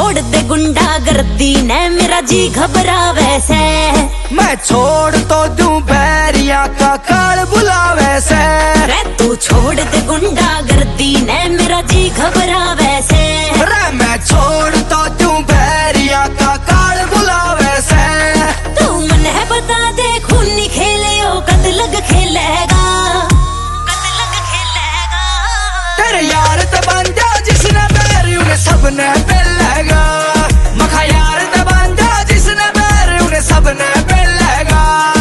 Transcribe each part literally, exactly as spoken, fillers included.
छोड़ दे गुंडागर्दी ने मेरा जी घबरा वैसे। मैं छोड़ तो दूं बैरिया का काल बुला वैसे। रे तू छोड़ दे गुंडागर्दी ने मेरा जी घबरा वैसे। रे मैं छोड़ तो दूं बैरिया का काल बुला वैसे। तू मन है बता दे खूनी खेले ओ कद लग खेलेगा, कद लग खेलेगा। तेरे यार तो बंदा जिसने बैरी उन्हें सबने पेलेगा। मखा यार तो बंदा जिसने बैरी उन्हें सबने पेलेगा।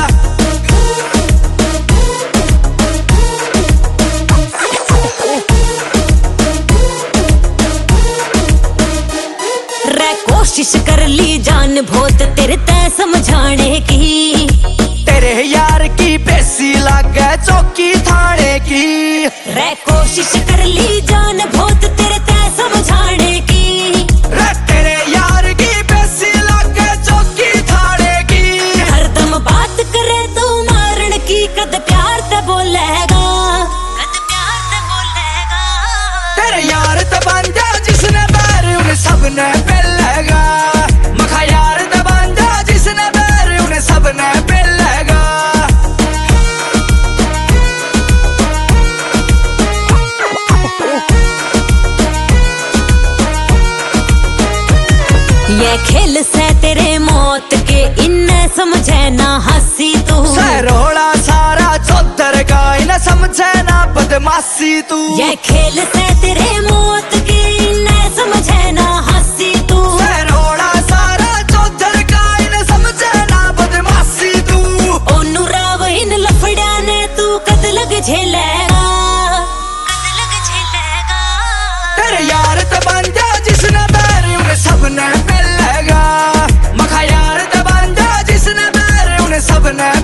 रे कोशिश कर ली जान बहुत तेरे तय समझाने की। तेरे यार की पेशी लागे चौकी थाने की। रे कोशिश कर ली जान बहुत तेरे तय समझाने की। रे तेरे यार की पेशी लागे चौकी थाने की। हरदम बात करे तू मारन की कद प्यार ते बोलेगा, कद प्यार ते बोलेगा। तेरे यार तो बंदा जिसने बैरी उन्हें सबने पेलेगा। मखा यार तो बंदा जिसने बैरी उन्हें सबने पेलेगा। ये खेल से तेरे मौत के इन्ने समझे ना हंसी तू। रोड़ा सारा चौधर का इन्हें समझे ना बदमाशी तू। ये खेल से तेरे मौत के इन्ने समझे ना हंसी तू। रोड़ा सारा चौधर का इन्हें समझे ना बदमाशी तू। ओनू राव इन लफड़िया ने तू कद लग झेलेगा, कद लग झेलेगा। तेरे यार तो बंदा जिसने बैरी उन्हें सबने पेलेगा। मखा यार तो बंदा जिसने बैरी उन्हें सबने